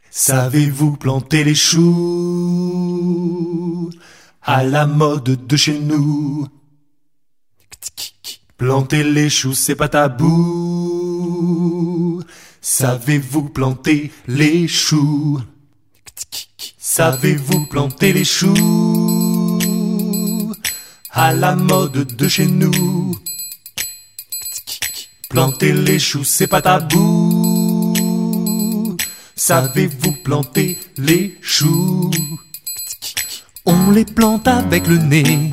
Savez-vous planter les choux à la mode de chez nous? Planter les choux, c'est pas tabou. Savez-vous planter les choux? Savez-vous planter les choux à la mode de chez nous? Planter les choux, c'est pas tabou. Savez-vous planter les choux? On les plante avec le nez,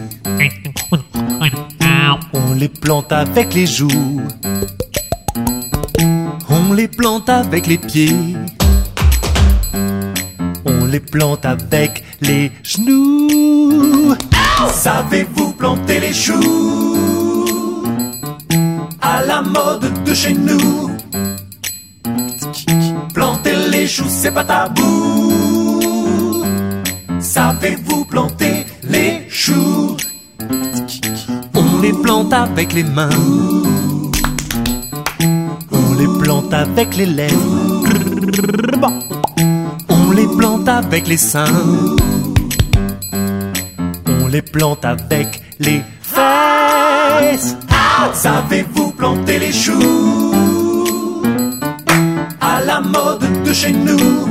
on les plante avec les joues, on les plante avec les pieds, on les plante avec les genoux. Savez-vous planter les choux à la mode de chez nous? Planter les choux, c'est pas tabou. Savez-vous planter les choux? On les plante avec les mains, on les plante avec les lèvres, on les plante avec les seins, on les plante avec les fesses. Savez-vous planter les choux à la mode de chez nous?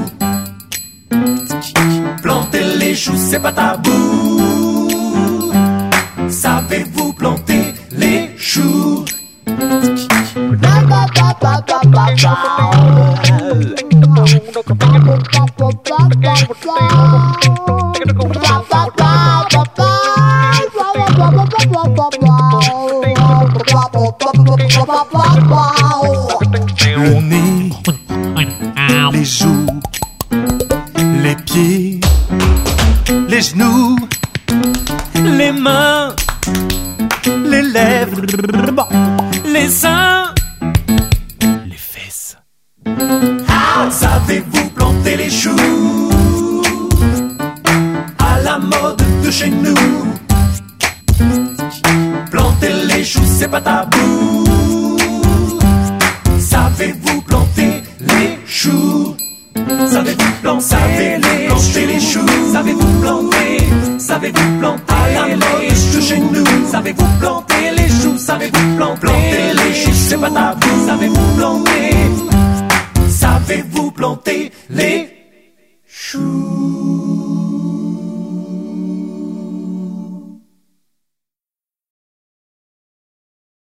Planter les choux, c'est pas tabou. Savez-vous planter les choux? Le nez, les joues, les pieds, les genoux, les mains, les lèvres, les seins, les fesses. Savez-vous planter les choux à la mode de chez nous? Planter les choux, c'est pas tabou. Savez-vous planter les choux? Savez-vous planter les choux? Savez-vous planter à la mode de chez nous? Savez-vous planter les choux? Savez-vous planter les choux? C'est pas tabou. Savez-vous planter les